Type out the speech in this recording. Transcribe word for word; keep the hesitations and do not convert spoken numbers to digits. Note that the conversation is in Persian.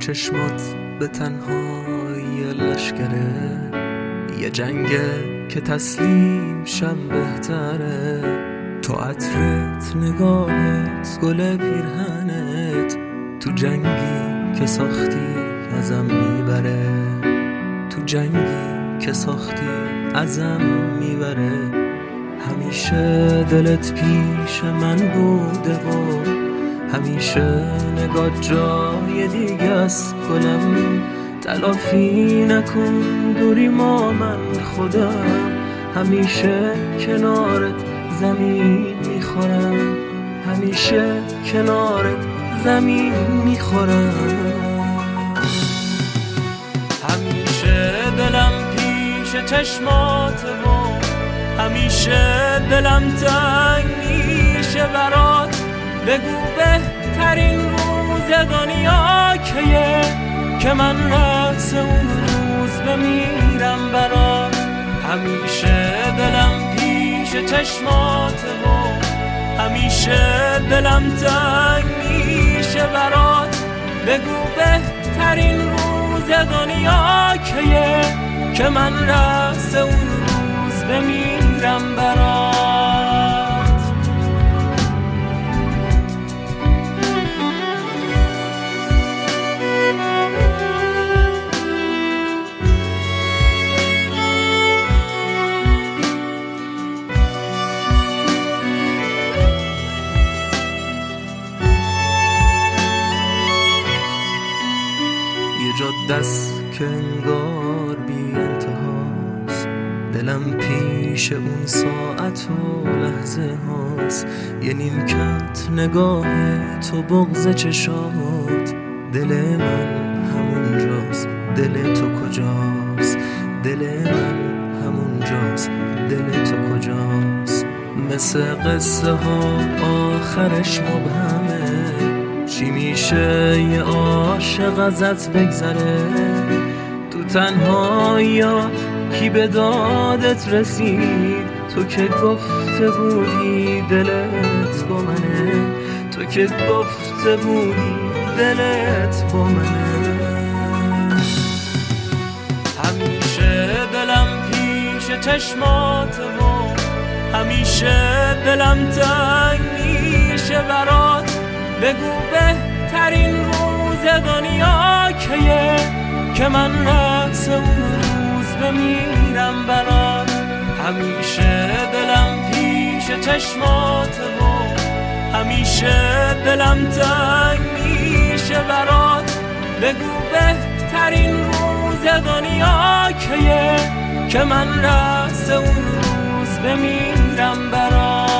چشمات به تنهایی لشکره، یه جنگه که تسلیم شم بهتره. تو عطرت، نگاهت، گل پیرهنت، تو جنگی که ساختی ازم میبره، تو جنگی که ساختی ازم میبره. همیشه دلت پیش من بوده و همیشه نگاه جای دیگه است. گلم تلافی نکن دوری ما، من خودم همیشه کنارت زمین میخورم، همیشه کنارت زمین میخورم. همیشه دلم پیش چشمات و همیشه دلم تنگ میشه برات. بگو بهترین روز دنیا کیه که من رأس اون روز بمیرم برات. همیشه دلم پیش چشمات و همیشه دلم تنگ میشه برات. بگو بهترین روز دنیا کیه که من رأس اون روز بمیرم برات. جاده است که انگار بی انتهاست، دلم پیش اون ساعت و لحظه هاست. یه نیمکت نگاه تو، بغض چشات، دل من همون جاست، دل تو کجاست؟ دل من همون جاست، دل تو کجاست؟ مثل قصه ها آخرش مبهمه، چی میشه یه عاشق ازت بگذره؟ تو تنهایی کی به دادت رسید؟ تو که گفته بودی دلت با منه، تو که گفته بودی دلت با منه. همیشه دلم پیش چشمات و همیشه دلم تنگ میشه برات. بگو بهترین روز دنیا کیه که من رأس اون روز بمیرم برات. همیشه دلم پیش چشمات و همیشه دلم تنگ میشه برات. بگو بهترین روز دنیا کیه که من رأس اون روز بمیرم برات.